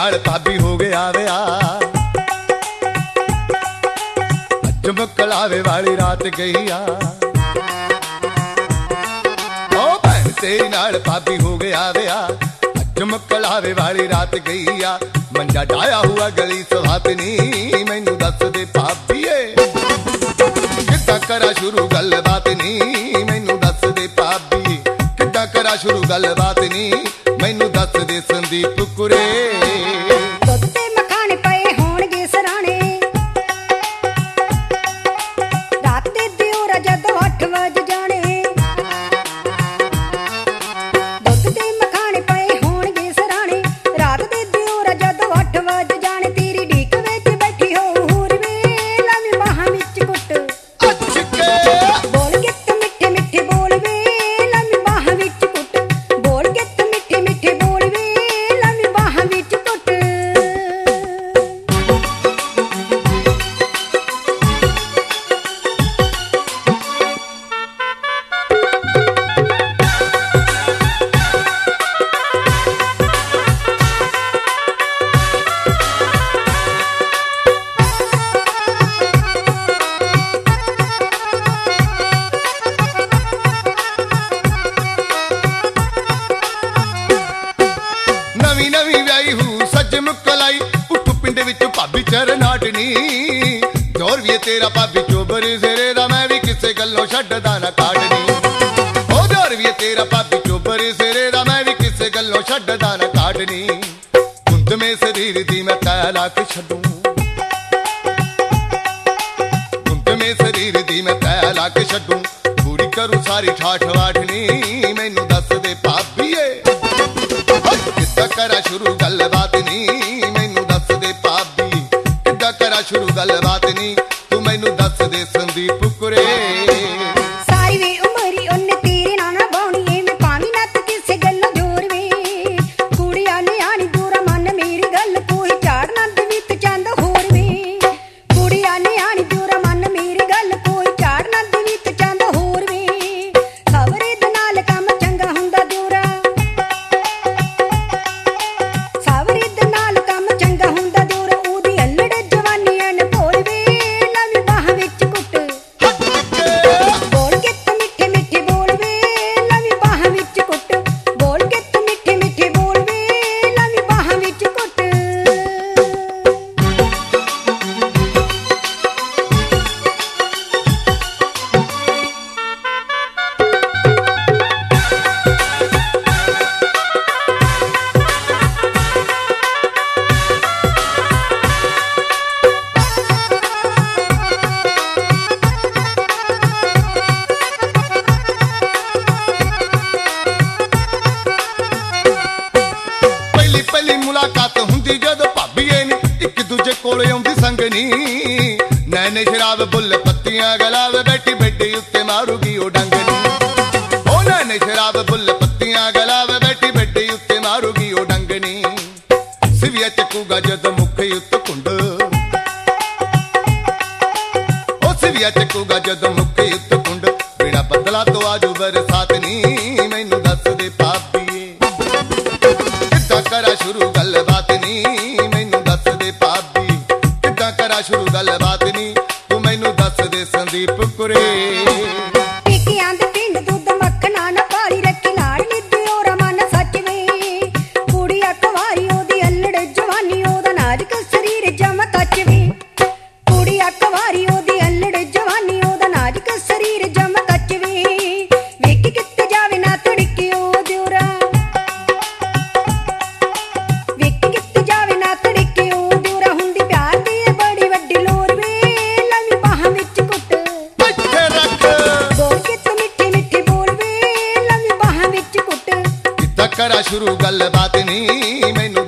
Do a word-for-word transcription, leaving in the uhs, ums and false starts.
नाल भाभी हो गया विआह। अज मुकलावे वाली रात गई आ, ओ भैन तेरी नाल भाभी हो गया विआह। अज मुकलावे वाली रात गई आ, मंजा डाया हुआ गली सुहागनी, मैनू दस दे भाभीए किद्दां करा शुरू गलबात नी, मैनू दस दे भाभी किद्दां करा शुरू गलबात नी, मैनू दस दे संदीप कुरे। दुध ते मखाने पए होणगे सराणे, रात दे दियोरा जदों अठ वज जाणे। दुध ते मखाने पए होणगे सराणे, रात दे दियोरा जदों अठ वज जाणे। तेरी ढीक विच बैठी हो हूर वे, लवी बाहां विच कुट बोल गित मिठे मिठे बोल वे, लवी बाहां विच कुट बोल गित मिठे मिठे बोल वे, लवी बाहां विच कुट। नवी नवी व्याई हूँ सज मुकलाई, उठ पिंड विच भाभी चरनाटनी। जोर भी तेरा भाभी चोबर सिरे दा, मैं भी किसे गल्लों छड्डदा ना काटनी। ओ जोर भी तेरा भाभी चोबर सिरे दा, मैं भी किसे गल्लों छड्डदा ना काटनी। कुंद में शरीर दी मैं तै लाक छड्डूं, कुंद में शरीर दी मैं तै लाक छड्डूं, पूरी करूं सारी ठाठ वाठनी, मैनू दस दे भाभीए किद्दां करा शुरू गलबात नी, मैनू दस दे भाभी किद्दां करा शुरू गलबात नी, तू मैनू दस दे संदीप कुरे। सारी वे उमरी उन्ने तेरे नाल बाउणी, मैं पावी नत किसे गल्लों जोर वे। कुड़िया ने आनी दूरा मन मेरी गल, कोई झाड़ नंद वित चंद होर वे। कुड़िया ने आनी दूरा मन मेरी गल, कोई झाड़ नंद वित चंद होर वे। खबरे दे नाल काम चंगा हुंदा दियोरा, सावरी दे नाल काम चंगा हुंदा दियोरा। ओदी अल्लड़ जवानी एन भोर वे, लवी बाहां विच कुट बोल गित मिठे मिठे बोल वे, लवी बाहां विच कुट बोल गित मिठे मिठे बोल वे, लवी बाहां विच कुट। पहली पहली मुलाकात हुंदी जद भाभीए नी, इक दूजे कोल आउंदी संगनी। नैने शराब बुल पत्तियां गलावे, बैठी बैठी उत्ते मारूगी ओ डंगनी। ओ नैने शराब बुल पत्तियां गलावे, बैठी बैठी उत्ते मारूगी ओ डंगनी। सिविया चकूगा जद मुख उत्त कुंड, ओ सिविया चकूगा जद मुख उत्त कुंड, बिना बदला तो आजू बरसात नी, मैनू दस दे भाभीए किद्दां करा शुरू गलबात नी, मैनू दस दे भाभी किद्दां करा शुरू गलबात नी, तू मैनू दस दे संदीप कुरे। पेकियां दे पिंड दुध मक्खना ना पाली रखी, लाडली दियोरा मन सच वे। कुड़िया कुवारी ओदी अल्लड़ जवानी, ओदा नाजुक शरीर जम कच वे। कुड़िया कुवारी ओदी अल्लड़ जवानी, ओदा नाजुक शरीर जम कच वे। वेख कित्ते जावे ना तड़के ओ दियोरा, वेख कित्ते जावे ना तड़के ओ दियोरा। हुंदी प्यार दी ए बड़ी वड्डी लोर वे, लवी बाहां विच कुट बैठे रख बोल गित मिठे मिठे बोल वे, लवी बाहां विच कुट। किद्दां करा शुरू गलबात नी, मैनू